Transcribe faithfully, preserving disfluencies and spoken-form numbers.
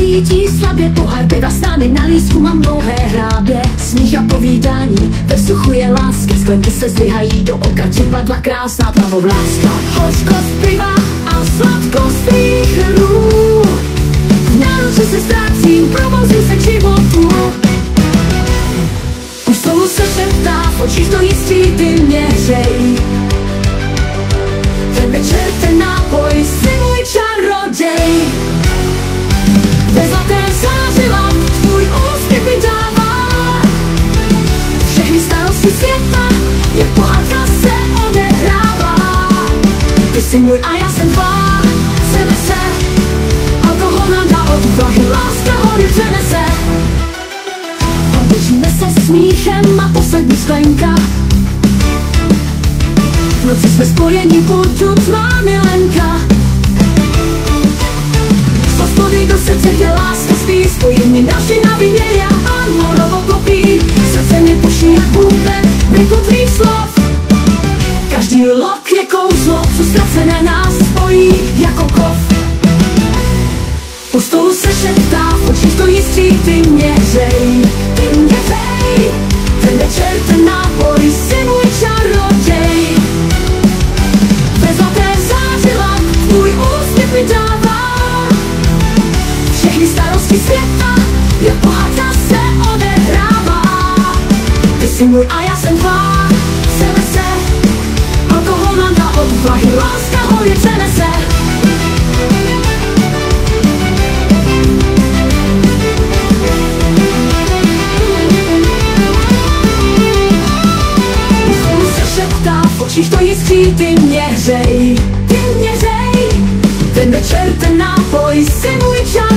cítí slabě, pohár piva s námi na lístku mám dlouhé hrábě. Smích a povídání, ve vzduchu je láska, sklenky se zdvihají do oka, čerpadla krásná plavovláska. Hořkost piva a sladkost tvých růk, v náruči se ztrácím, probouzím se k životu. Už spolu se šeptá, v očích to jistý ty měřej. Ten večer, ten nápoj, jsi můj čaroděj. Ve zlatém zářila tvůj úsměv mi dává všechny starosti světa, jak pohádka se odehrává. Ty jsi můj a já jsem tvá, sebe se, alkohol nám dá odvahy, láska hory přenese. Odložíme se smíchem a poslední sklenka. V noci jsme spojení, budu tvá milenka. Hospody do srdce, kde láska spí, spojení naši na výměně a morovo kopí. Srdce mi puší jak bůbe, rytmu tvých slov. Každý lok je kouzlo, co ztracené nás spojí jako kov. U stolu se šeptá, v očích to jistý ty měřej. Ty měřej, ten večer, ten nápoj, jsi můj čaroděj. Ve zlaté zářila tvůj úsměv mi dává všechny starosti světa, jak pohádka se odehrává. Ty jsi můj a já jsem tvá, sebe se, alkohol nám dá odvahy, láska hory přenese. V očích to jistří, ty měřej, ty měřej. Ten večer, ten nápoj, jsi můj čas.